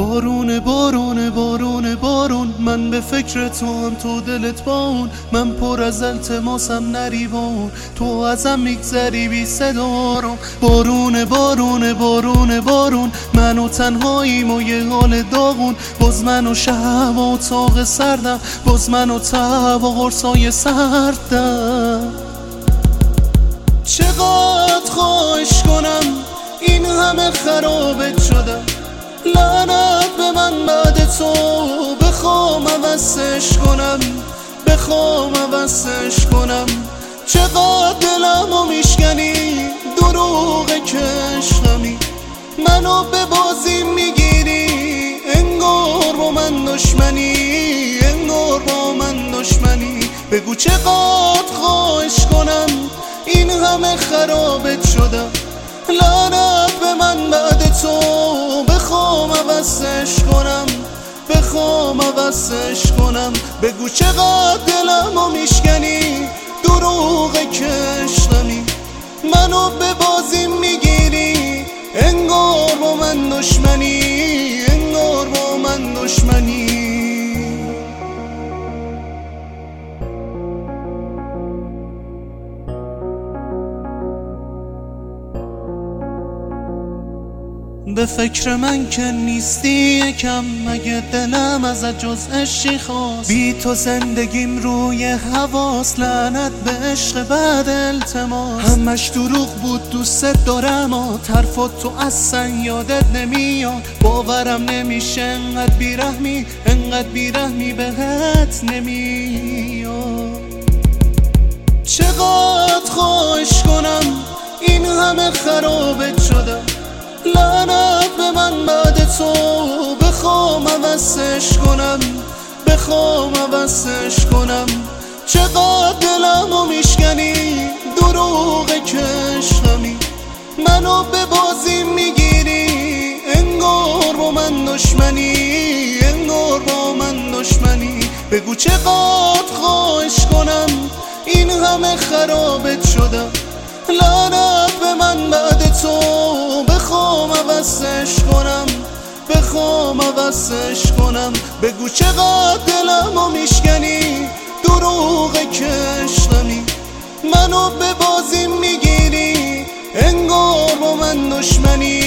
بارون بارون بارون بارون، من به فکر تو هم تو دلت با اون، من پر از التماسم نری با اون، تو ازم میگذری بی صدا رو. بارون بارون بارون بارون، من و تنهاییم و یه حال داغون، باز من و شب و اتاق سردم، باز من و تب و قرصای سردم. چقدر خواهش کنم این همه خرابت شدم، لعنت به من بعد تو، بخوام عوضش کنم، بخوام عوضش کنم. چقدر دلمو میشکنی دروغ کشمی، منو به بازی میگیری، انگار با من دشمنی، انگار با من دشمنی. بگو چقدر خواهش کنم این همه خرابت شدم، لعنت به من بعد تو، بخوام عوضش کنم، بخوام عوضش کنم. بگو چقدر دلمو میشکنی دروغ کشمی، منو به بازی میگیری، انگار با من دشمنی، انگار با من دشمنی. به فکر من که نیستی یکم، مگه دلم ازت جز عشقی خواست، بی تو زندگیم روی حواس، لعنت به عشق بعد التماس. همش دروغ بود دوست دارم و طرفات تو اصلا یادت نمیاد، باورم نمیشه انقدر بیرحمی، انقدر بیرحمی بهت نمیاد. چقدر خواهش کنم این همه خرابت شدم، لعنت به من بعد تو، بخوام عوضش کنم، بخوام عوضش کنم. چقدر دلمو میشکنی دروغ کشمی، منو به بازی میگیری، انگار با من دشمنی، انگار با من دشمنی. بگو چقدر خواهش کنم این همه خرابت شدم، لعنت به من بعد تو، بخوام عوضش کنم، بخوام عوضش کنم. بگو چقدر دلمو میشکنی دروغ کشمی، منو به بازی میگیری، انگار با من دشمنی،